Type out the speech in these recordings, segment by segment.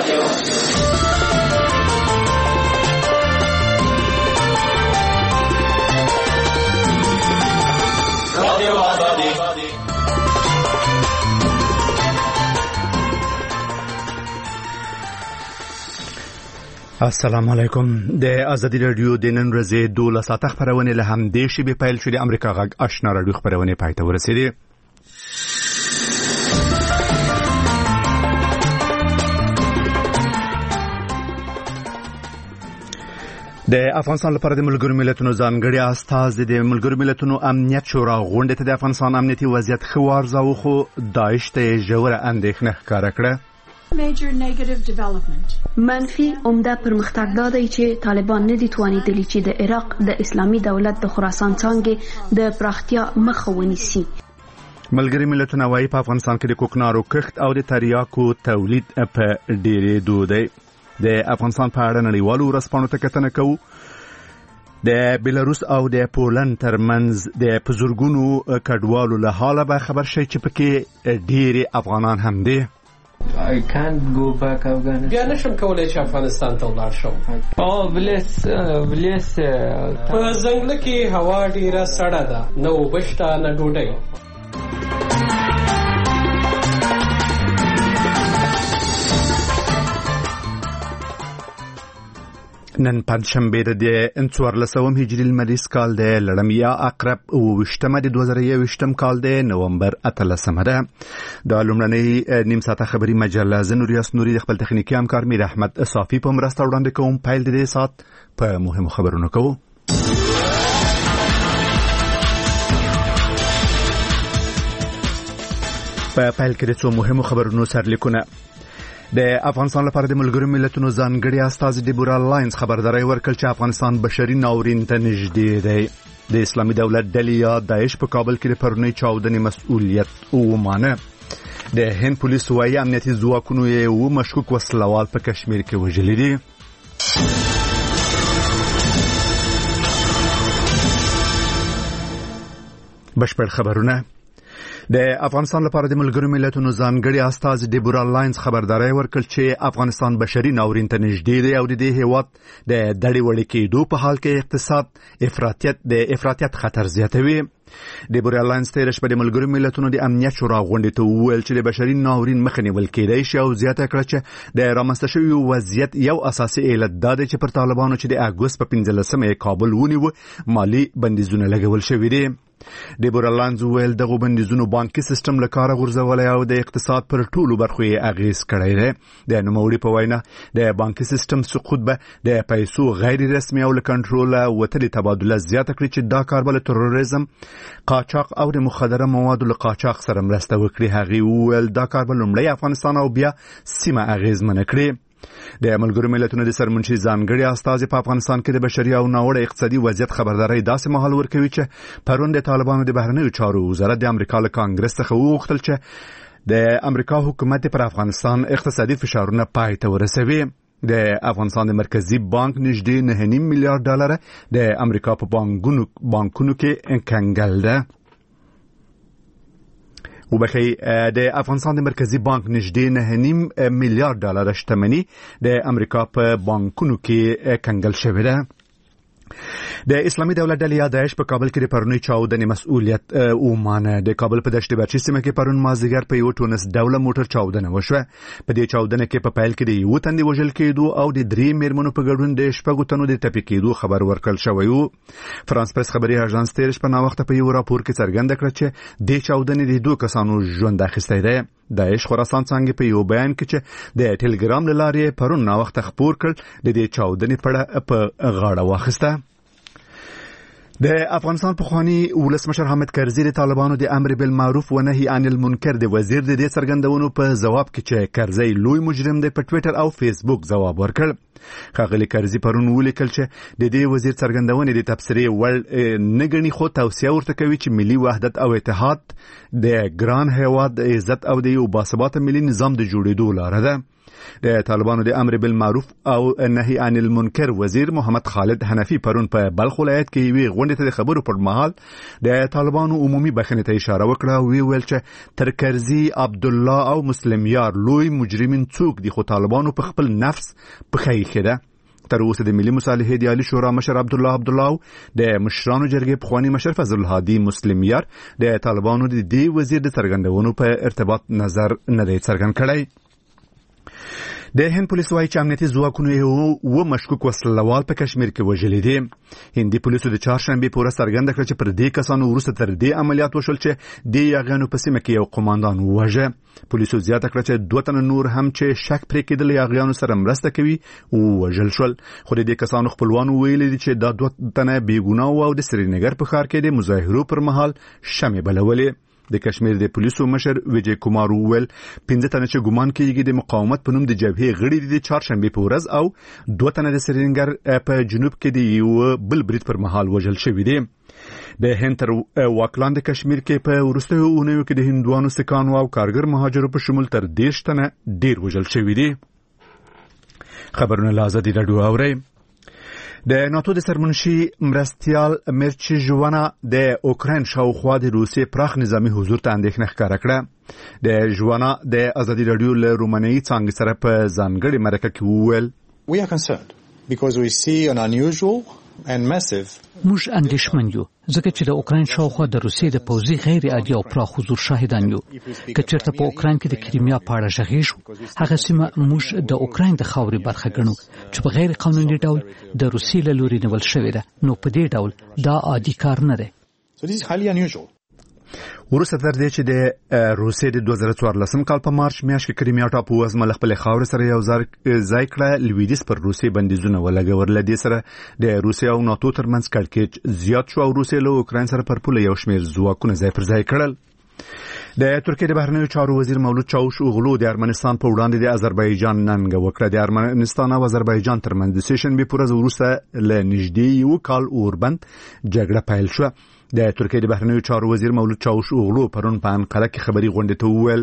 السلام علیکم. د ازادي رادیو د نن ورځې 12 خبرونه له همدې شی به پیل شوې. امریکا غږ آشنا رادیو خبرونه پاتې ورسېدې. د افغانستان لپاره د ملګرو ملتونو ځانګړي استازي د ملګرو ملتونو امنیت شورا غونډې ته د افغانستان امنیتي وضعیت ښه وارزاوه، خو داعش ته ژوره اندېښنه ښکاره کړه. منفي عمده پرمختګ دا دی چې طالبان نه دي توانیدلی چې د عراق د اسلامي دولت د خراسان څانګې د پراختیا مخه ونیسي. ملګري ملتونه وايي په افغانستان کې د کوکنارو کښت او د تریاکو تولید په ډېرېدو دی. د افغانستان په اړه نړیوالو ورځپاڼو ته کتنه کوو. د بیلاروس او د پولند ترمنځ د پزرګونو کډوالو له حاله به خبر شي چې پکې ډېری افغانان هم دي. I can't go back Afghanistan. بیا نشم کولای چې افغانستان ته ولاړ شم. بلیس په ځنګل کې هوا ډیره سړه ده، نه اوبه شته نه ډوډۍ. نن پنځشنبه د 14 هجري لمریز کال د لړمیا عقرب 28 د 2021 کال د نومبر 13 ده. د لومړنۍ نیم ساعته خبري مجله زنوریاس نوري د خپل تخنیکی همکار میر احمد صافي په مرسته وړاندې کوم. پیل د دې سات په مهمو خبرونو کوو. په پیل کې د څو مهمو خبرونو سرلیکونه. د افغانستان لپاره د ملګرو ملتونو ځانګړي استازي ډیبورا لاینز خبرداري ورکړه چې افغانستان بشري ناورین ته نږدې دی. د اسلامي دولت ډلې یا داعش په کابل کې د پرونی چاودنې مسؤلیت ومانه. د هند پولیس وايي امنیتي ځواکونو یو مشکوک وسلوال په کشمیر کې وژلي دي. بشپړ خبرونه. د افغانستان لپاره د ملګرو ملتونو ځانګړي استازي ډیبورا لاینز خبرداري ورکړ چې افغانستان بشري ناورین ته نږدې دی او د دې هیواد د دړې وړې کېدو په حال کې اقتصاد افراطیت خطر زیاتوي. ډیبورا لاینز تیر شپه د ملګرو ملتونو د امنیت شورا غونډې ته وویل چې د بشري ناورین مخه نیول کېدای شي او زیاته کړه چې د رامنځته شوي وضعیت یو اساسي علت دا دی چې پر طالبانو چې د اګوست په 15 کابل ونیو مالی بندیزونه لګول شوي دي. ډیبورا لاینز ویل دغه بندیزونو بانکي سیستم له کاره غورځولای او د اقتصاد پر ټولو برخو یې اغیز کړی دی. د نوموړي په وینا د بانکي سیستم سقوط به د پیسو غیر رسمي او له کنټروله وتلې تبادله زیاته کړي چې دا کار به له تروریزم، قاچاق او د مخدره موادو له قاچاق سره مرسته وکړي. هغې وویل دا کار به لومړی افغانستان او بیا سیمه اغیزمنه کړي. د ملګرو ملتونو د سرمنشي ځانګړي استازي په افغانستان کې د بشري او ناوړه اقتصادي وضعیت خبرداري داسې مهال ورکوي چې پرون د طالبانو د بهرنیو چارو وزارت د امریکا له کانګرس څخه وغوښتل چې د امریکا حکومت پر افغانستان اقتصادي فشارونه پای ته ورسوي. د افغانستان د مرکزی بانک نږدې 9.5 میلیارډ ډالر د امریکا په بانکونو کې کنګل ده. وبخي د افغانستان د مرکزی بانک نږدې 9.5 میلیارډ ډالر شتمنۍ د امریکا په بانکونو کې کنګل شوې ده. د اسلامي دولت ډلې یا داعش په کابل کې د پرونی چاودنې مسؤلیت ومانه. د کابل په دشت بچي سیمه کې پرون مازدیګر په یو ټونس ډوله موټر چاودنه وشوه. په دې چاودنه کې په پیل کې د یو تن وژل کېدو او د 3 میرمنو په ګډون د شپږو تنو د ټپي کېدو خبر ورکړل شوی و. فرانس پریس خبري اژانس تیر شپه نا وخت په یو راپور کې څرګنده کړ چې د چاودنې د 2 کسانو ژوند اخیستی دی. داعش خراسان څنګه په یو بیان کې چې د ټلګرام لارې پرون نا وخت خبر کړ د دې چاودنې په غاړه واخیسته. د افغانستان پخوانی ولسمشر حامد کرزي د طالبانو د امر بالمعروف و نهي عن المنکر د وزیر د دې څرګندونو په جواب کې چې کرزي لوی مجرم دی په ټوئیټر او فیسبوک جواب ورکړ. ښاغلي کرزي پرون ولیکل چې د دې وزیر څرګندونې د تبصرې وړ نه ګڼي، خو توصیه ورته کوي چې ملي وحدت او اتحاد د ګران هیواد عزت او د یو باثباته ملي نظام د جوړېدو لاره ده. د طالبانو د امر بالمعروف او نهي عن المنکر وزیر محمد خالد حنفي پرون په بلخ ولایت کې وی غونډه ته خبرو پر مهال د طالبانو عمومي بخښنې ته اشاره وکړه او ویل چې ترکرزي عبدالله او مسلم یار لوی مجرمین څوک دي خو طالبانو په خپل نفس پخې خېده. تر اوسه د ملي مصالحې د عالی شورا مشر عبدالله د مشرانو جرګې پخوانی مشر فضل الهادي مسلم یار د طالبانو د دې وزیر د څرګندونو په ارتباط نظر نه دی څرګند کړی. د هند پولیسو وايي چې امنیتي ځواکونو یو مشکوک وسلوال په کشمیر کې وژلي دي. هندي پولیسو د چهارشنبه پورې څرګنده کړه چې پر دې کسانو وروسته تر دې عملیات وشول چې د یاغانو په سیمه کې یو قوماندان وژه. پولیسو زیاته کړه چې 2 تنه نور هم چې شک پرې کېدل یاغانو سره مرسته کوي او وژل شول. خو د دې کسانو خپلوانو ویلي دي چې دا 2 تنه بیګناه او د سرینګر په ښار کې د مظاهرو پر مهال شمع بلولې. د کشمیر د پولیسو مشر ویجی کومار وویل 15 تنه چې ګمان کېږي د مقاومت په نوم د جبهې غړي دي چهارشنبه په ورځ او 2 تنه د سرینګر په جنوب کې د یو بل برید پر مهال وژل شوی دي. د هند تر واکلان د کشمیر کې په وروستیو اونیو کې د هندوانو سکانو او کارګر مهاجرو په شمول تر 10 تنه ډیر وژل شوی دي. خبرونه لازم دي راډیو اوري. د ناتو د سرمنشي مرستیال مرچ ژونا د اوکراین شاوخوا د روسیې پراخ نظامی حضور ته اندېښنه ښکاره کړه. د ژونا د ازادي رادیو له رومانیایي څانګې سره په ځانګړې مرکه کې وویل We are concerned because we see an unusual and massive موږ اندېښمن یو ځکه چې د اوکراین شاوخوا د روسیې د پوځي غیر عادي او پراخ حضور شاهدان یو. که چېرته په اوکراین کې د کریمیا په اړه غږیږو هغه سیمه موږ د اوکراین د خاورې برخه ګڼو چې په غیر قانوني ډول د روسیې له لوري نیول شوې ده. نو په دې ډول دا عادي کار نه دی. So this is highly unusual. وروسته تر دې چې د روسیې د 2014 کال په مارچ میاشت کې کریمیا ټاپو وزمه خپل خاورې سره یو ځای کړه لویدیځ پر روسیې بندیزونه ولګول. لدې سره د روسیې او ناتو ترمنځ کړکېچ زیات شو او روسیې له اوکراین سره پر پوله یو شمېر ځواکونه ځای پر ځای کړل. د ترکیې د بهرنیو چارو وزیر مولود چاوش اوغلو د ارمنستان په وړاندې د آذربایجان ننګه وکړه. د ارمنستان او آذربایجان ترمنځ د سیشنبه په ورځ وروسته له نږدې یو کال اوربند جګړه پیل شوه. د ترکیې د بهرنیو چارو وزیر مولود چاوش اوغلو پرون په انقره کې خبري غونډه ته وویل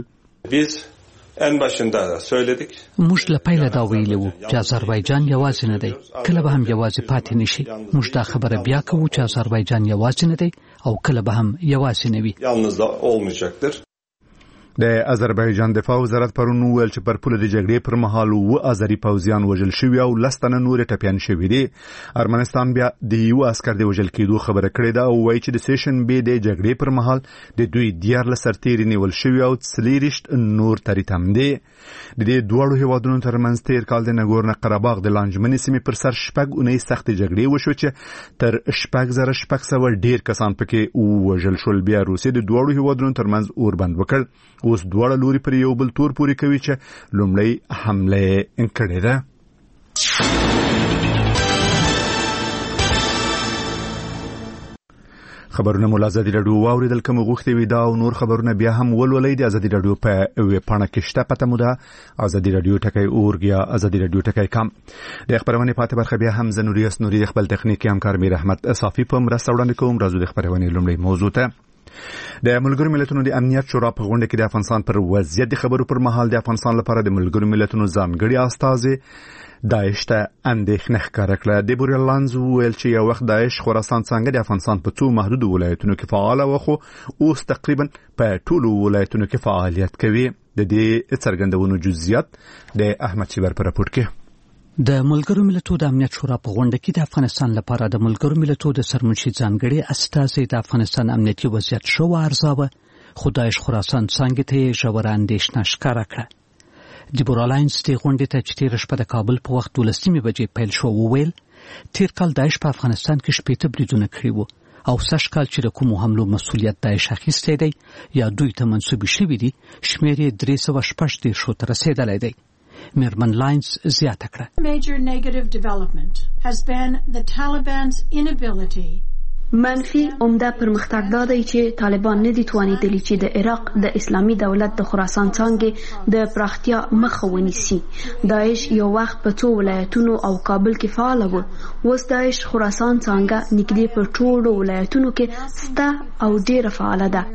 موږ له پیله دا ویلي وو چې آذربایجان یوازې نه دی کله به هم یوازې پاتې نشي. موږ دا خبره بیا کوو چې آذربایجان یوازې نه دی او کله به هم یوازې نه وي. د آذربایجان دفاع وزارت پرون وویل چې پر پوله د جګړې پر مهال و آذری پوځیان وژل شوي او 10 تنه نور ټپیان شوي دي. ارمنستان بیا د یو عسكر د وژل کېدو خبره کړې ده او وایي چې د سیشنبه د جګړې پر مهال د دوی 14 سرتیري نیول شوي او 40 نور تریتم دي. د دې دوه هیوادونو ترمنځ تیر کال د نګورنو قرهباغ د لانجمنې سیمې پر سر شپږ اونۍ سخت جګړې وشو چې تر 4600 ډیر کسان پکې وژل شول. بیا روسیې د دوه هیوادونو ترمنځ اوربند وکړ. اوس دواړه لوري پر یو بل تور پوري کوي چې لومړی حمله کړې ده. خبرونه مو لازم دي راډیو واوریدل کوم غوښتي وي دا او نور خبرونه بیا هم ولولئ د ازادي راډیو په ویب پاڼه کې شته. پته مو ده ازادي راډیو ټکی اورګ یا ازادي راډیو ټکی کام. د خبرونه پاتې برخه بیا هم زنوریاس نوري خپل تخنیکی همکار میر احمد صافی په مرسته وړاندې کوم. راځو د خبرونه لومړی موضوع ته. د ملګرو ملتونو د امنیت شورا په غونډه کې د افغانستان پر وضعیت د خبرو پر مهال د افغانستان لپاره د ملګرو ملتونو ځانګړي استازي داعش ته اندېښنه ښکاره کړه. د بوریلانز ویل چې یو وخت داعش خراسان څنګه د افغانستان په څو محدود ولایتونو کې فعال و خو اوس تقریبا په ټولو ولایتونو کې فعالیت کوي. د دې څرګندونو جزئیات د احمد شیبر په راپور کې. د ملګرو ملتونو د امنیت شورا په غونډه کې د افغانستان لپاره د ملګرو ملتونو د سرمنشي ځانګړي استازي د افغانستان امنیتي وضعیت شو ارزاوه خو داعش خراسان څنګه ته ژوره اندېښنه ښکاره کړه. دیبورا لاینز د غونډې ته چې تېره شپه د کابل په وخت 12 بجې پیل شو وویل تیر کال داعش په افغانستان کې 18 بریدونه کړي وو او سږ کال چې د کومو حملو مسؤلیت داعش اخیستی دی یا دوی ته منسوب شوي دي شمېر یې 314 ته رسېدلی دی. میرمن لاینز زیاته کړه Major negative development has been the Taliban's inability منفي عمده پرمختګ دا دی چې طالبان نه دي توانیدلی چې د عراق د اسلامي دولت د خراسان څنګه د پراختیا مخه ونیسي. داعش یو وخت په څو ولایتونو او کابل کې فعال و. اوس داعش خراسان څنګه نږدې په ټولو ولایتونو کې سته او ډیره فعال ده.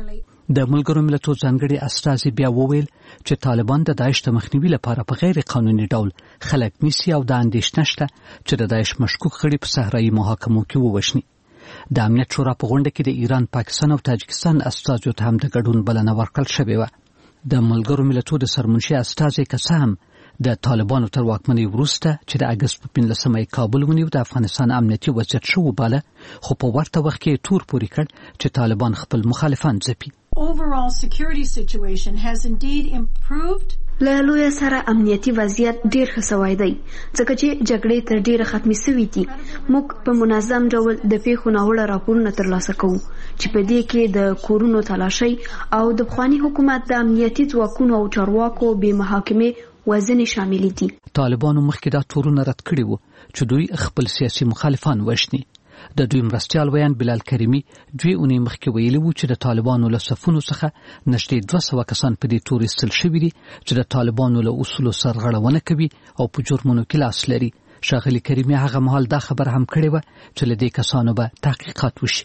د ملګرو ملتونو ځانګړي استازي بیا وویل چې طالبان د داعش د مخنیوي لپاره په غیر قانوني ډول خلک نیسي او د اندېښنه شته چې د داعش مشکوک غړي په صحرایي محاکمو کې ووژني. د امنیت شورا په غونډه کې د ایران، پاکستان او تاجکستان استازو ته هم د ګډون بلنه ورکړل شوې وه. د ملګرو ملتونو د سرمنشي استازي که څه هم د طالبانو تر واکمنۍ وروسته چې د اګست په 15 کابل ونیو د افغانستان امنیتي وضعیت ښه وباله، خو په ورته وخت کې تور پورې کړ چې طالبان خپل مخالفان ځپي. Overall security situation has indeed improved. له لوی سره امنیتي وضعیت ډیر ښه سوی دی ځکه چې جګړې تر ډیره ختمې سوي دي. موږ په منظم ډول د پیښو ناوړه راپورونه ترلاسه کوو چې په دې کې د کورونو تلاشي او د پخواني حکومت د امنیتي ځواکونو او چارواکو بې محاکمې وزن شامل دي. طالبانو مخکې دا تورونه رد کړي وو چې دوی خپل سیاسي مخالفان وژني. د دوی مرستیال ویان بلال کریمی 2 اونۍ مخکې ویلي وو چې د طالبانو له صفونو څخه نږدې 200 کسان په دې تور ایستل شوي دي چې د طالبانو له اصولو سرغړونه کوي او په جرمونو کې لاس لري. ښاغلي کریمی هغه مهال دا خبر هم کړې وه چې له دې کسانو به تحقیقات وشي.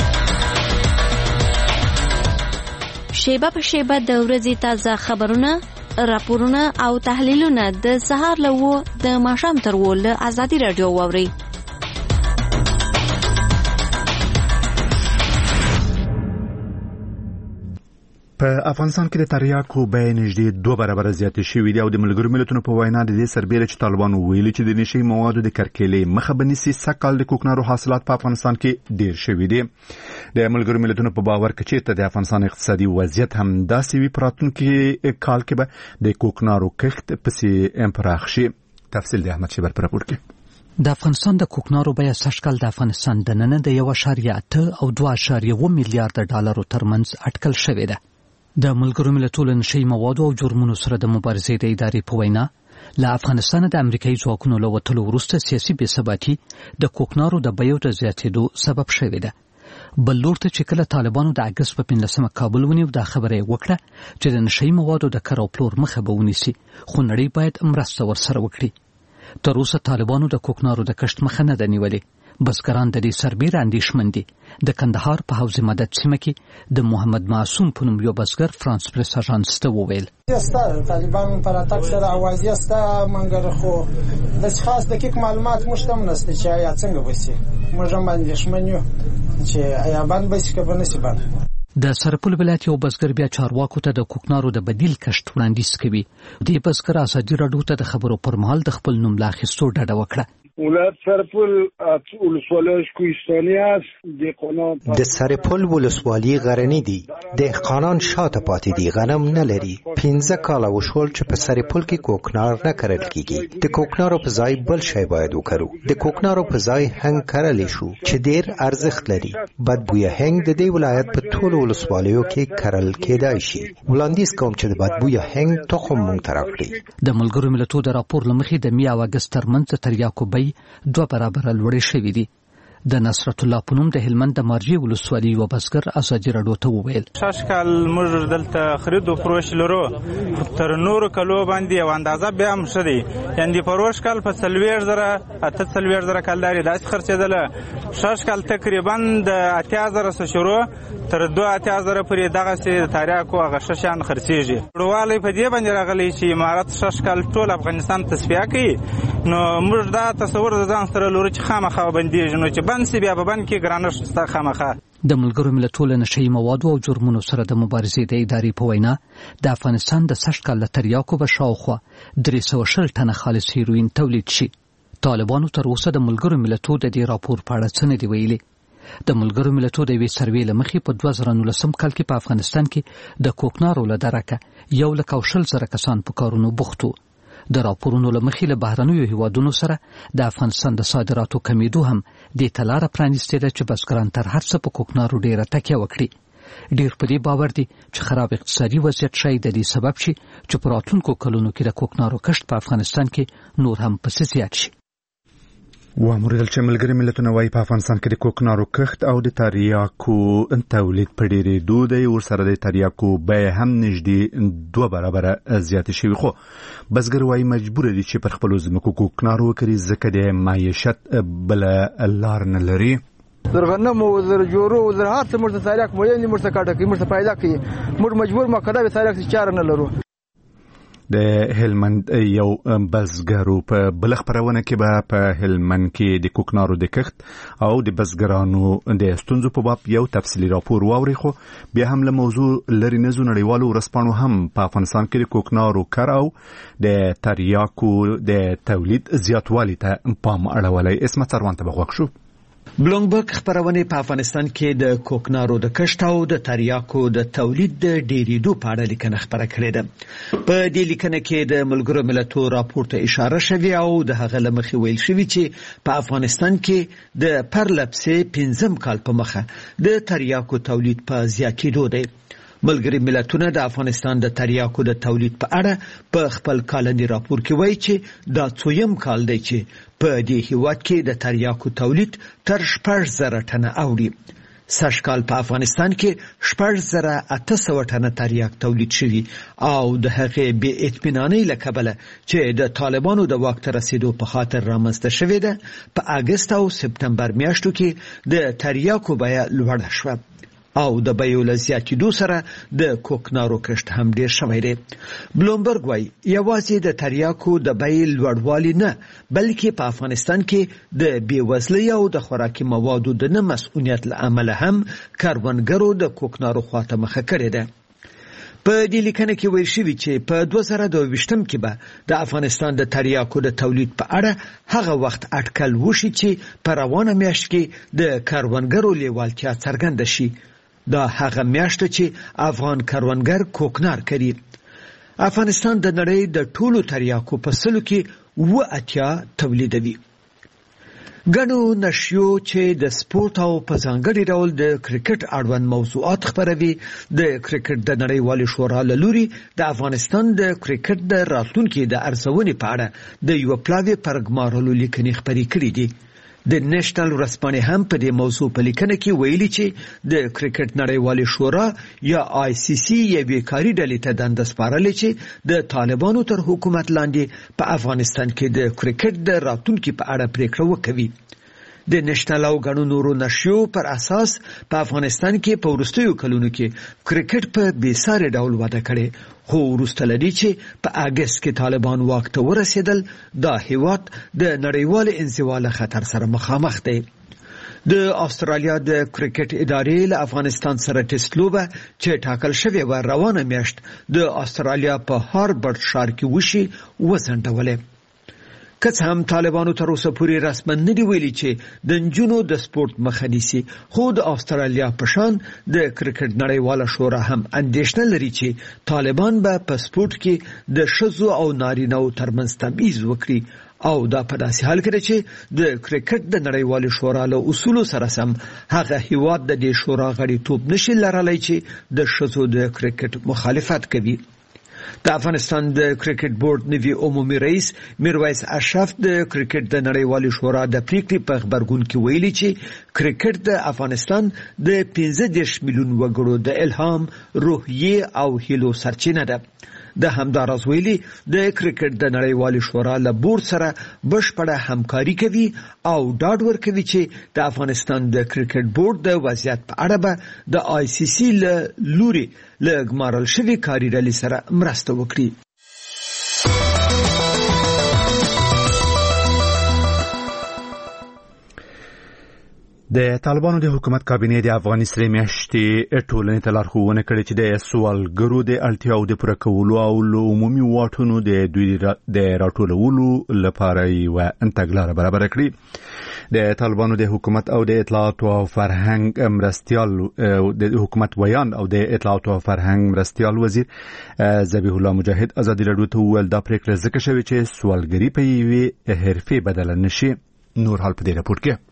شیبه په شیبه د ورځې تازه خبرونه، راپورونه او تحلیلونه د سهار له 9 د ماښام تر 10 له ازادي رادیو واورئ. په افغانستان کې د تریاکو بیه نږدې 2 برابره زیاتې شوې دي او د ملګرو ملتونو په وینا د دې سربېره چې طالبان ویلي چې د نشي موادو د کرکېلې مخه بنسي سکهال د کوکنارو حاصلات په افغانستان کې ډیر شوي دي. د ملګرو ملتونو په باور کې چې د افغانستان اقتصادي وضعیت هم داسې وي پراتونکو کال کې به د کوکنارو کښت پسې پراخ شي. تفصیل د احمد شیبر پر راپور کې. د افغانستان د کوکنارو بیه سږکال د افغانستان د نن د 1.8 او 2.1 میلیارډ ډالرو ترمنځ اټکل شوې ده. د ملګرو ملتونو نشي موادو او جرمونو سره د مبارزې د ادارې په وینا له افغانستان د امریکایي ځواکونو له وتلو وروسته سیاسي بېثباتي د کوکنارو د بیو د زیاتېدو سبب شوې ده. بل لور ته چې کله طالبانو د اګست په 15 کابل ونیو دا خبره یې وکړه چې د نشي موادو د کار او پلور مخه به ونیسي، خو نړۍ باید مرسته ورسره وکړي. تر اوسه طالبانو د کوکنارو د کښت مخه نه ده نیولې. بزګران د دې سربېره اندېښمن دي. د کندهار په حوض مدد سیمه کې د محمد معصوم په نوم یو بزګر فرانس پریس اژانس ته وویل طالبان پر اتاک سره اوازې ستا منګر خو د خاص دقیق معلومات مشتم نشته چې یا څنګه وسی موږ هم اندېښمن یو چې آیا باندې بس کې بنسي باندې. د سرپل ولایت یو بزګر بیا چارواکو ته د کوکنارو د بدیل کښت وړاندیز کوي. د بزګر ازادي راډیو ته د خبرو پر مهال د خپل نوم لا اخیستو ډډه وکړه. ولایت سرپل ولسوالیش کوهستانی است. د سرپل ولسوالی غرنی دی. دهقانان شاته پاتې دي، غنم نه لري. 15 کاله وشول چې په سرپل کې کوکنار نه کرل کیږي. د کوکنارو په ځای بل شی باید وکړو. د کوکنارو په ځای هنګ کرل شو چې ډیر ارزښت لري. بدبویه هنګ د دې ولایت په ټولو ولسوالیو کې کرل کېدای شي. وړاندیز کوم چې د بدبویه هنګ تخم مونږ ته راکړي. د ملګرو ملتونو د راپور لمخې د می او اګست ترمنځ تریاکو بیې 2 برابره لوړې شوې دي. د نصرت الله پونم د هلمند د مارجې ولسوالۍ یو بزګر ازادي راډیو ته وویل شاشکال موږ دلته خرید او فروش لرو تر نورو کلو باندې او اندازه به هم شدي یعنی فروش کال په 40,000 کالداري داس خرڅېدله شاشکال تقریبا د 80,000 شروع تر 2,000 پورې دغه سي تاریخو هغه ششان خرڅېږي. ډوالې په دې باندې راغلي چې امارات شاشکال ټول افغانستان تصفیه کوي نو موږ دا تصور ځان سره لرو چې خامخا باندې نو چې بنسي بیا به بن کې ګرانش ستا خامخا. د ملګرو ملتونو نشي موادو او جرمونو سره د مبارزې د ادارې په وینا د افغانستان د سږکال له تریاکو به شاوخوا 360 ټنه خالص هیروین تولید شي. طالبانو تر اوسه د ملګرو ملتونو د دې راپور په اړه څه نه دی ویلي. د ملګرو ملتونو د یوې سروې له مخې په 2019 کال کې په افغانستان کې د کوکنارو له درکه 1,20,000 کسان په کارونو بوخت وو. د راپورونو له مخې له بهرنیو هیوادونو سره د افغانستان د صادراتو کمیدو هم د تلاره پرانیستې ده چې بزګران تر هر څه په کوکنارو ډیره تکیه وکړي. ډیر په دې باور دي چې خراب اقتصادي وضعیت شاید د دې سبب شي چې په راتلونکو کلونو کې د کوکنارو کښت په افغانستان کې نور هم پسې زیات شي. واموریدل چې ملګري ملتونه وايي په افغانستان کې د کوکنارو کښت او د تریاکو تولید په ډېرېدو دی ورسره د تریاکو بیه هم نږدې 2 برابره زیاتې شوې خو بزګر وايي مجبور دي چې پر خپلو ځمکو کوکنارو وکري ځکه د معیشت بله لار نه لري. زرغنم او زر جورو او زر هر څه موږ ته تاریخ مو یې موږ ته کاټه کې موږ ته پیدا کړي موږ مجبور مقدمه تاریخ چاره نه لرو. د هلمند یو بزګرو په بل خبرونه کې به په هلمند کې د کوکنارو د کښت او د بزګرانو د ستونزو په باب یو تفصیلي راپور واوري، خو بیا هم له موضوع لري نزو نړیوالو ورسپانو هم په افغانستان کې د کوکنارو کار او د تریاکو د تولید زیاتوالي ته پام اړولی. اسمت سروان ته بغوښ شو. بلومبرګ خبرونه په افغانستان کې د کوکنارو د کښت او د تریاکو د تولید د ډیریدو په اړه لیکنه خبره کړې ده. په دې لیکنه کې د ملګرو ملتونو راپور ته اشاره شوی او د هغه لمخې ویل شوی چې په افغانستان کې د پرلپسې 15 کال په مخه د تریاکو تولید په زیاتېدو دی. ملګری ملتونه د افغانستان د تریاکو د تولید په اړه په خپل کالندي راپور کې وایي چې دا څویم کال دی چې په دې هیواد کې د تریاکو تولید تر 6,000 ټنه اوړي. سږ کال په افغانستان کې 6,800 ټنه تریاک تولید شوي او د هغې بې اطمینانۍ له کبله چې د طالبانو د واک ته رسیدو په خاطر رامنځته شوې ده، په اګست او سپتمبر میاشتو کې د تریاکو بیه لوړه شوه او د بیو له زیاتېدو سره د کوکنارو کښت هم ډیر شوی دی. بلومبرګ وایي یوازې د تریاکو د بیې لوړوالي نه بلکې په افغانستان کې د بېوزلۍ او د خوراکي موادو د نه مسؤلیت له امله هم کروندګرو د کوکنارو خواته مخه کړې ده. په دې لیکنه کې ویل شوي چې په 2022 کې به د افغانستان د تریاکو د تولید په اړه هغه وخت اټکل وشي چې په روانه میاشت کې د کروندګرو لیوالتیا څرګنده شي. دا هغه میاشت چې افغان کروندګر کوکنار کوي. افغانستان د نړۍ د ټولو تریاکو په سلو کې 80 تولیدوي. ګڼو نشریو چې د سپورت او په ځانګړي ډول د کرکټ اړوند موضوعات خپروي د کرکټ د نړیوالې شورا له لوري د افغانستان د کرکټ د راتلونکي د ارزونې په اړه د یو پلاوي پرګمارلو لیکنې خپرې کړې دي. د نېشنل ورځپاڼې هم په دې موضوع په لیکنه کې ویلي چې د کرکټ نړیوالې شورا یا ICC یوې کاري ډلې ته دنده سپارلې چې د طالبانو تر حکومت لاندې په افغانستان کې د کرکټ د راتلونکي په اړه پریکړه وکړي. د نېشنل او غنو نورو نشریو پر اساس په افغانستان کې په وروستیو کلونو کې کرکټ په بېساري ډول وده کړې، خو وروسته لدی چې په اګست کې طالبان واک ته ورسېدل دا هیواد د نړیوال انزوا له خطر سره مخامخ دی. د استرالیا د کرکټ ادارې له افغانستان سره ټیسټ لوبه چې ټاکل شوې و روانه میاشت د استرالیا په هاربرټ ښار کې وشي وځنډولې. که څه هم طالبانو تر اوسه پورې رسما نه دی ویلي چې د نجونو د سپورت مخه نیسي، خو د استرالیا په شان د کرکټ نړیواله شورا هم اندېښنه لري چې طالبان به په سپورت کې د ښځو او نارینه‌و ترمنځ تبعیض وکړي او دا په داسې حال کې چې د کرکټ د نړیوالې شورا له اصولو سره سم هغه هیواد د دې شورا غړیتوب نشي لرلی چې د ښځو د کرکټ مخالفت کوي. د افغانستان د کرکټ بورډ نوي عمومي رئیس میرویس اشرف د کرکټ د نړیوالې شورا د پریکړې په خبرګون کې ویلي چې کرکټ د افغانستان د 15 میلیون وګړو د الهام، روحیې او هیلو سرچینه ده. د همداراز ویلي د کرکټ د نړیوالې شورا له بورډ سره بشپړه همکاري کوي او ډاډ ورکوي چې د افغانستان د کرکټ بورډ د وضعیت په اړه به د ICC له لوري له ګمارل شوي کاري ډلې سره مرسته وکړي. د طالبانو د حکومت کابینه د افغاني سرې میاشتې ټولنې ته لارښوونه کړې چې د سوالګرو د اړتیاو د پوره کولو او عمومي واټونو د دوی د راټولولو لپاره یوه تګلاره برابره کړي. د طالبانو د حکومت او د اطلاعات او فرهنګ مرستیال د حکومت ویان او د اطلاعات او فرهنګ مرستیال وزیر ذبیح الله مجاهد ازادي راډیو ته وویل دا پریکړه ځکه شوې چې سوالګري په یوې حرفې بدله نشي. نور حال په دې راپور کې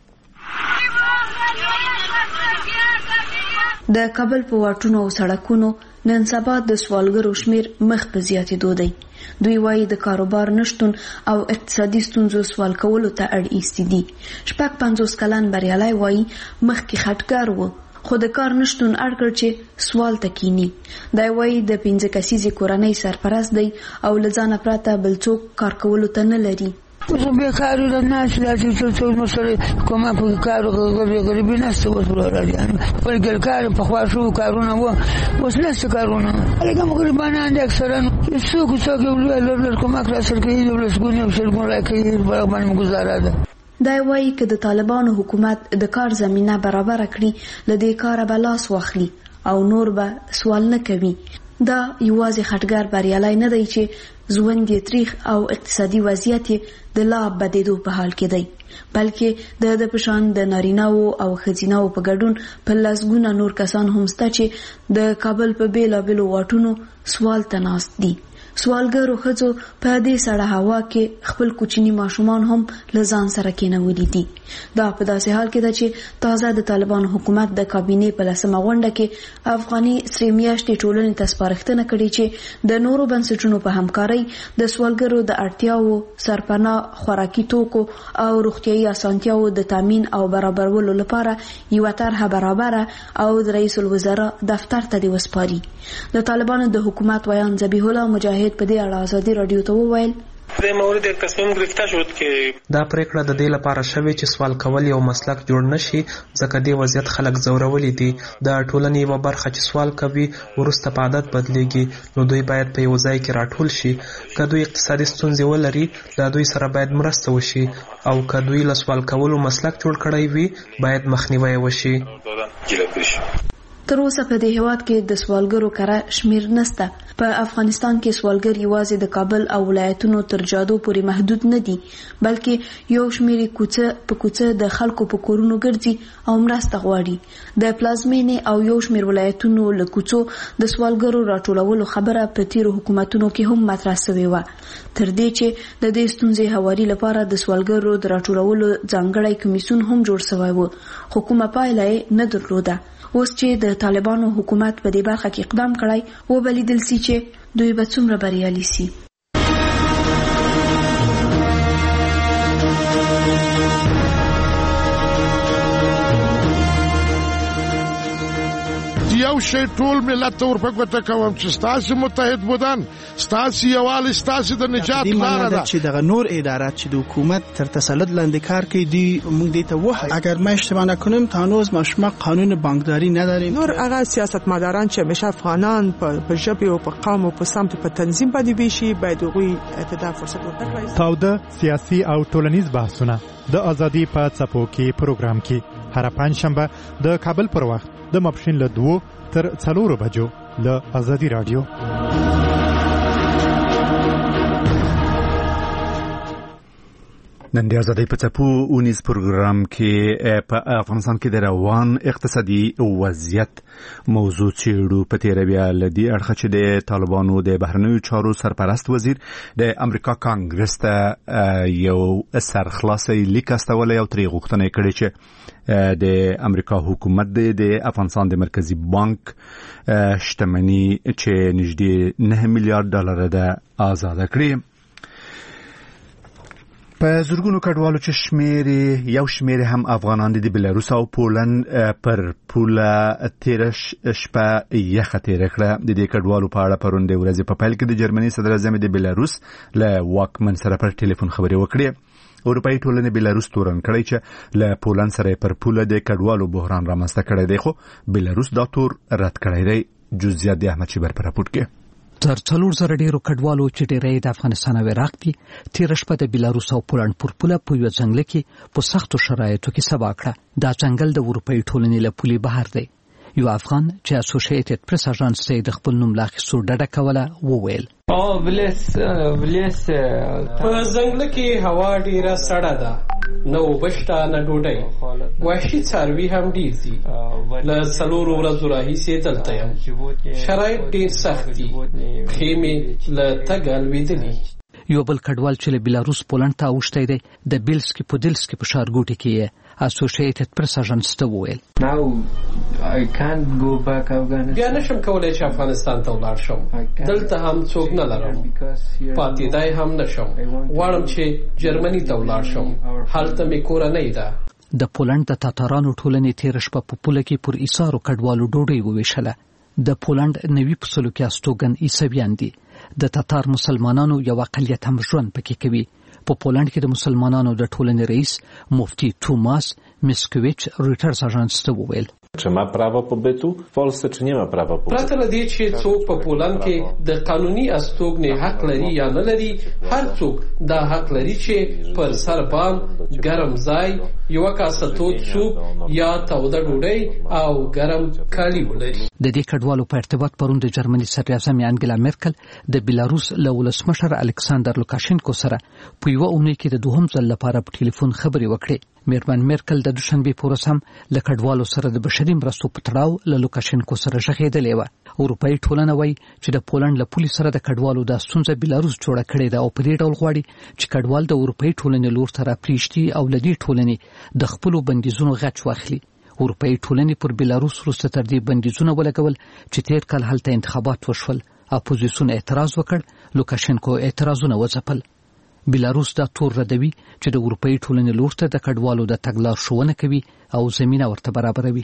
د کابل په واټونو او سړکونو نن سبا د سوالګرو شمیر مخ په زیاتېدو دی. دوی وایي د کاروبار نشتون او اقتصادي ستونزو سوال کولو ته اړ ایستي دي. 50 کلن بریالی وایي مخکې خټګر و خو د کار نشتون اړ کړ چې سوال ته کینی. دی وایي د 15 کسیزې کورنۍ سرپرست دی او له ځانه پرته بل څوک کار کولو ته نه لري. اوس بیکار د ناس لاسي څو مسله کومه په کارو غریبي نشته اوس ورته په ګرکار په خواصو کارونه وو اوس نشته کارونه هغه غریبانه اند اکثرا څوک ولر کومه کلاسر کې یو لسګونه شلګون راکې باندې گزاره ده. دا وایي چې د طالبانو حکومت د کار زمينه برابر کړي لدې کار به لاس واخلي او نور به سوال نه کوي. دا یوازې خټګر بریالي نه دی چې ژوند یې تاریخ او اقتصادي وضعیت د لا بدیدو په حال کې دی، بلکې د پشان د ناریناو او خزیناو په ګډون په لاسګونه نور کسان هم ستا چې د کابل په بیلابلو واټونو سوال تناست دي. سوالګرو ښځو په دې سړه هوا کې خپل کوچني ماشومان هم له ځان سره کېنولي دي. دا په داسې حال کې ده چې تازه د طالبانو حکومت د کابینې په 10مه غونډه کې افغاني سرې میاشتې ټولنې ته سپارښتنه کړې چې د نورو بنسټونو په همکارۍ د سوالګرو د اړتیاو، سرپناه، خوراکي توکو او روغتیايي اسانتیاو د تامین او برابرولو لپاره یوه طرحه برابره او د رئیس الوزرا دفتر ته وسپاري. د طالبانو د حکومت ویان ذبیح الله مجاهد په دې اړه ازادي رادیو ته وویل د مورد تصمیم گرفته شد که دا پریکړه د دې لپاره شوې چې سوال کول یو مسلک جوړ نشي، ځکه دې وضعیت خلک زورولي دي. د ټولنې یوه برخه چې سوال کوي وروسته په عادت بدلیږي، نو دوی باید په یو ځای کې راټول شي. که دوی اقتصادي ستونزې ولري له دوی سره باید مرسته وشي، او که دوی له سوال کولو مسلک جوړ کړی وي باید مخنیوی وشي. تر اوسه په دې هیواد کې د سوالګرو کره شمیر نشته. په افغانستان کې سوالګر یوازې د کابل او ولایتونو تر جادو پورې محدود نه دي، بلکې یو شمیر کوڅه په کوڅه د خلکو په کورونو ګرځي او مرسته غواړي. د پلازمینې او یو شمیر ولایتونو له کوڅو د سوالګرو راټولولو خبره په تیرو حکومتونو کې هم مطرح شوې وه، تر دې چې د دې ستونزې هواري لپاره د سوالګرو د راټولولو ځانګړی کمیسیون هم جوړ شوی و، خو کومه پایله یې نه درلوده. اوس چې د طالبانو حکومت په دې برخه کې اقدام کړی و بلیدل سي چې دوی به څومره بریالي سي. یو شی ټول ملت ته ورپګوته کوم چې ستاسو متحد بودن، ستاسو یووالی، ستاسو د نجات لاره ده. چې دغه نور ادارات چې د حکومت تر تسلط لاندې کار کوي دی موږ دې ته وایو اگر ما اشتباه نکنم تا هنوز ما قانون بانکداری نداریم. نور هغه سیاستمداران چې همیشه افغانان په ژبه او په قوم او په سمت په تنظیم باندې بشي باید هغوی ته فرصت ورکړي. تاوده سیاسي او ټولنیز بحثونه د ازادي په څپو کې پروګرام کې هر پنځشنبه د کابل پر وخت د ماپښین له 2 تر 4 بجو له ازادي رادیو. نن د ازادۍ په څپو اونیز پروګرام کې په افغانستان کې د روان اقتصادي وضعیت موضوع چیرو په تیر بیا لدی اړخ چې د طالبانو د بهرنیو چارو سرپرست وزیر د امریکا کانګرس ته یو سرخلاصي لیک استول او تری غوښتنه کړې چې د امریکا حکومت د افغانستان د مرکزی بانک شتمنی چې نږدې 9 میلیارډ ډالر ده آزاد کړي. په زورګونو کډوالو چې یو شمیر هم افغانان دي د بلاروس او پولند پر پوله تیرش شپه یخه تیر کړه. د دې کډوالو په اړه پرون د ورځې په پیل کې د جرمني صدر اعظم د بلاروس له واکمن سره پر ټلیفون خبرې وکړې. اروپایي ټولنې بلاروس تورن کړی چې له پولند سره پر پوله د کډوالو بحران رامنځته کړی دی، خو بلاروس دا تور رد کړی دی. جزئیات د احمد شیبر په راپورټ کې. تر 400 ډیرو کډوالو چې ډیری د افغانستان او عراق دي تیر شپه د بلاروس او پولند پر پوله په یو ځنګل کې په سختو شرایطو کې سبا کړه. دا ځنګل د اروپایي ټولنې له پولې بهر دی. یو افغان چې اسوسییټډ پریس اژانس د خپل نوم لاخیستو ډډه کوله وویل په ځنګل کې هوا ډیره سړه ده، نو بشته نه ډوډۍ، وحشي څاروي هم ډیر دي. له 4 ورځو راهیسې دلته یم، شرایط ډیر سخت دي، خیمې له تګه لوېدلي. یو بل کډوال چې له بلاروس پولند ته اوښتی دی د بیلسکي پودلسکي په ښارګوټي کې اسوسییټډ پریس اژانس ته وویل بیا نشم کولی چې افغانستان ته ولاړ شم، دلته هم څوک نه لرم، پاتېدای هم نشم. غواړم چې جرمني ته ولاړ شم، هلته مې کورنۍ ده. د پولند د تاتارانو ټولنې تیر شپه په پوله کې پر ایثارو کډوالو ډوډۍ وویشله. د پولند 90% استوګن عیسویان دي. د تاتار مسلمانانو یو اقلیت هم ژوند پکې کوي په پولند کې د مسلمانانو د ټولنې رئیس مفتي توماس میسکویچ رویټرز اژانس ته وویل czy ma prawo pobytu w Polsce, czy nie ma prawa pobytu. پرته له دې چې څوک په پولند کې د قانوني استوګنې حق لري یا نه لري، هر څوک دا حق لري چې پر سر بام، ګرم ځای، یوه کاسه تود سوپ یا توده ډوډۍ او ګرم کالي ولري. د دې کډوالو په ارتباط پرون د جرمني صدراعظم انګلا مرکل د بیلاروس له ولسمشر الکساندر لوکاشینکو سره په یوه اونۍ کې د دوهم ځل لپاره په ټلیفون خبرې وکړې. میرمن مرکل د دوشنبه په ورځ هم له کډوالو سره د بشري مرستو په تړاو له لوکاشینکو سره ژغېدلې وه. اروپایي ټولنه وایي چې د پولند له پولي سره د کډوالو د ستونزه بیلاروس جوړه کړې ده او په دې ډول غواړي چې کډوال د اروپایي ټولنې لور ته راپریږدي او له دې ټولنې د خپلو بندیزونو غچ واخلي. اروپایي ټولنې پر بیلاروس وروسته تر دې بندیزونه ولګول چې تیر کال هلته انتخابات وشول. اپوزیسیون اعتراض وکړ، لوکاشینکو اعتراضونه وځپل. بیلاروس دا تور ردوي چې د اروپایي ټولنې لور ته د کډوالو د تګ لارښوونه کوي او زمینه ورته برابروي.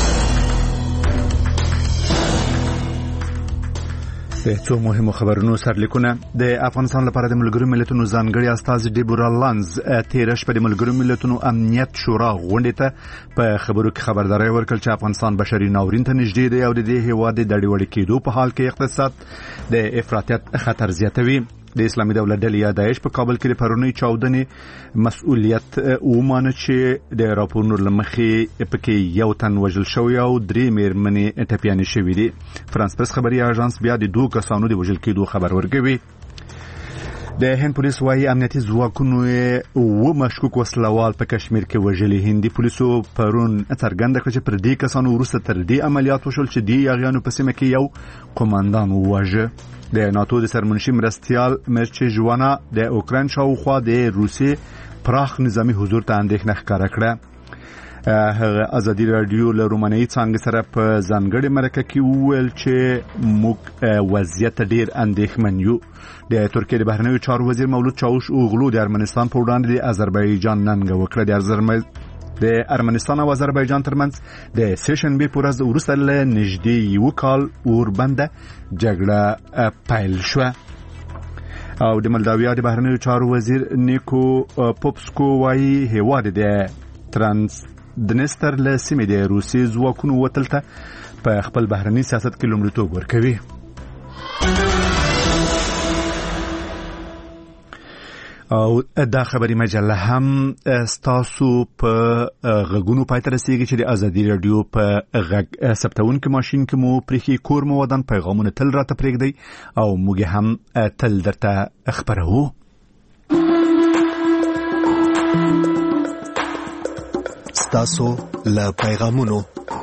د څو مهمو خبرونو سرلیکونه. د افغانستان لپاره د ملګرو ملتونو ځانګړي استازي ډیبورا لانز تیر شپه د ملګرو ملتونو امنیت شورا غونډې ته په خبرو کې خبرداري ورکړه چې افغانستان بشري ناورین ته نږدې دی او د دې هیواد د ډیوړ کېدو په حال کې اقتصاد د افراطیت خطر زیاتوي. د اسلامي دولت ډلې یا داعش په کابل کې د پرونی چاودنې مسؤلیت ومانه چې د راپورونو لمخې پکې یو تن وژل شوی او 3 میرمنې ټپیانې شوې دي. فرانس پرس خبري اژانس بیا د 2 کسانو د وژل کېدو خبر ورکوي. د هند پولیس وايي امنیتي ځواکونو و مشکوک وسلوال په کشمیر کې وژلي. هندي پولیسو پرون څرګنده کړه چې پر دې کسانو وروسته تر دې عملیات وشول چې دی یاغیانو په سیمه کې یو قوماندان وواژه. د ناتو د سرمنشي مرستیال مرچ جوانا د اوکراین شاوخوا د روسي پراخ نظامی حضور ته اندېښنه ښکاره کړه. هغه ازادي رادیو له رومانیایي څانګې سره په ځانګړې مرکه کې وویل چې موږ وضعیت ډیر اندېښمن یو. د ترکیې د بهرنیو چارو وزیر مولود چاوش اوغلو د ارمنستان په وړاندې د آذربایجان ننګه وکړه. د ارمنستان او آذربایجان ترمنځ د سیشنبه په ورځ وروسته له نږدې یو کال اوربنده جګړه پیل شوه. او د مولداویا د بهرنیو چارو وزیر نیکو پوپسکو وايي هیواد د ترانسدنستر له سیمې د روسي ځواکونو وتل ته په خپل بهرني سیاست کې لومړیتوب ورکوي. او دا خبري مجله هم ستاسو په غږونو پای ته رسیږي چې د ازادي رادیو په غږ ثبتونکو ماشين کې مو پرېخي کور مو ودان پیغامونه تل راته پرېږدي او موږ هم تل درته خبرو. ستاسو له پیغامونو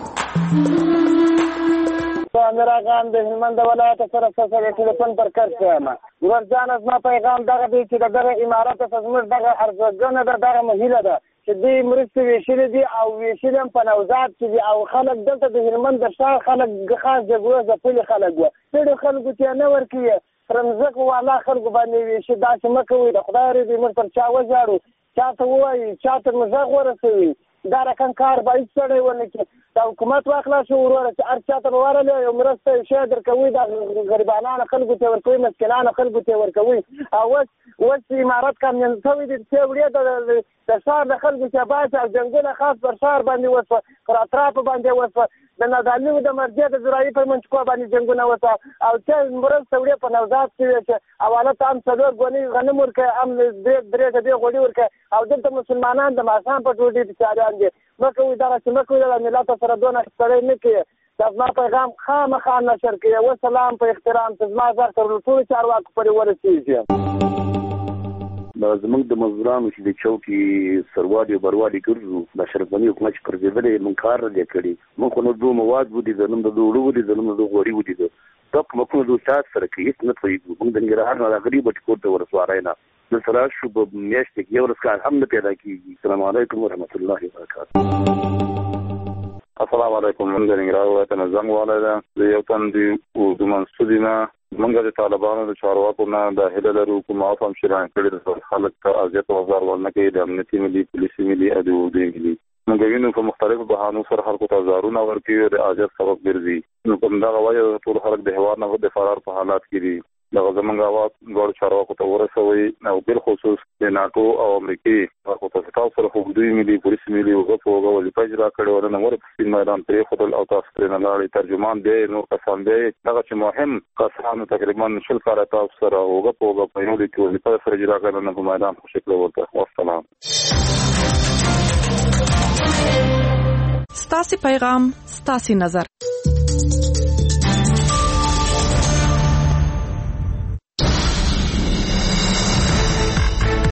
راغام د هلمند ولایت سره ټلیفون پر کړم. ورځان از ما پیغام دغه دی چې دغه امارات زموږ دغه ارزګنه دغه مهیله ده چې دې مرستې ویشلې دي او ویشلم په نوزاد چې او خلک دلته د هلمند د شاه خلک خاص جګړه ځپلي خلک وو. ډېر خلکو ته نه ورکیه فرمزق والا خلکو باندې ویشي دا چې مکوې د خدای دې موږ پر چا وځاړو چاته وایي چاته مزغ ورسوي دا رقم کار باید سړی ونه کې د حکومت واخلا شو وروره چې هر چاته به ورله یو مرسته شی درکوي د غریبانانو خلکو ته ورکوي مسکینانو خلکو ته ورکوي. او اوس امارات کامیان شوي دي چې وړیا د ښار د خلکو چې باس او جنګونه خاص پر ښار باندې وسوه پر اطراف باندې وسوه د نادعلي د مرجع د زراعي پر منچکو باندې جنګونه وسوه او چې مرسته وړیا په نوزاد کې چې حواله هم څلور ګونی غنم ورکه هم درې دې غوړي ورکه او دلته مسلمانان د ماښام په ټوټې بچاریان دي مکوې دا چې مکوې د ملت سره دونه ستړی نه کړي د ما پیغام خامخا نشر کړي. وسلام په احترام زما زر تر ټولو چارواکو پورې ورسېږي. زموږ د مزدورانو چې د چوکي سروالي او بروالي ګرځو د شرفني حکومت چې پرځېدلې مونږ کار لري کړی مونږ خو نو دوه مواد ودی زنم د دوړو ودی زنم د غوړي ودی دا کوم کوم د استاد سره کې نه توي مونږ د نګرهار نه غریب ټکور ته ورسوارای نه د سره شو په میاشت کې یو ورځ کار هم نه پیدا کیږي. السلام علیکم ورحمت الله وبرکاته. السلام علیکم. من د نګرهار ولایت نظام والده د یو تن دی او د منسودینا منګه د طالبانو د چارواکو نه د هله لرو کوم افهم شران کړي د خلک ته اذیت او ضرر ورنه کوي د امنیتي ملي پولیسي ملي ادو دی ملي موږ وینو په مختلفو بهانو سره خلکو ته زارونه ورکوي د اذیت سبب ګرځي. نو کوم دا وایي ټول خلک د هوار نه د فرار په حالات کې دي. د زمونږ اواز ګور چارواکو ته ورسوي او بل خصوص د ناتو او امریکای په تاسو سره خو دوی ملي پولیس ملي وګړو وظیفه اجرا کړې و نو ورته سپین میدان پرې خپل او تاسو پرې نه لاړې ترجمان دی نو کسان دی دغه چې مهم کسان تقریبا شل کال تاسو سره وګړو په یو د کې وظیفه سره اجرا کړل نو په میدان په شکل ورته والسلام. ستاسي پیغام ستاسي نظر